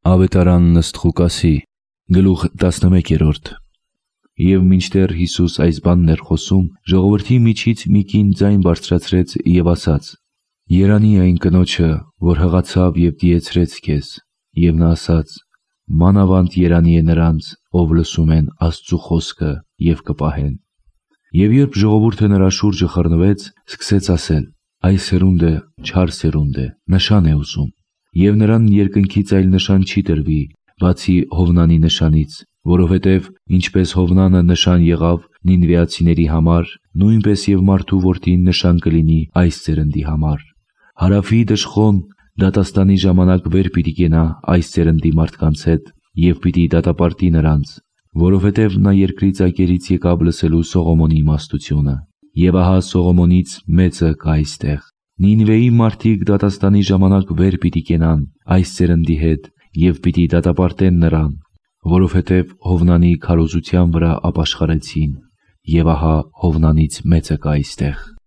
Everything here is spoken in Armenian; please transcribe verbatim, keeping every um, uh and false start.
Ավետարան Նսթխուկասի գլուխ տասնմեկերորդ։ Եվ մինչդեռ Հիսուս այս բանն էր խոսում, ժողովրդի միջից մի կին ձայն բարձրացրեց և ասաց. «Երանի այն կնոջը, որ հղացավ և դիեցրեց քեզ»։ Եվ նա ասաց. «Մանավանդ երանի է նրանց, ով լսում են Աստծու խոսքը և կպահեն»։ Եվ երբ ժողովուրդը նրա շուրջը խռնվեց, սկսեց ասել. «Այս սերունդը չար սերունդ է, նշան է ուզում, և նրան երկնքից այլ նշան չի տրվի, բացի Հովնանի նշանից, որովհետև ինչպես Հովնանը նշան եղավ նինվեացիների համար, նույնպես և մարդու որդին նշան կլինի այս սերնդի համար։ Հարավի դժոխոն դատաստանի ժամանակ վեր պիտի կենա այս սերնդի մարդկանց հետ և պիտի դատապարտի նրանց, որովհետև նա երկրի ծակերից եկավ լսելու Սողոմոնի իմաստությունը, և ահա Սողոմոնից մեծը կա այստեղ։ Նինվեի մարդիկ դատաստանի ժամանակ վեր պիտի կենան այս սերնդի հետ և պիտի դատապարտեն նրան, որովհետև Հովնանի քարոզության վրա ապաշխարեցին, և ահա Հովնանից մեծը կա այստեղ»։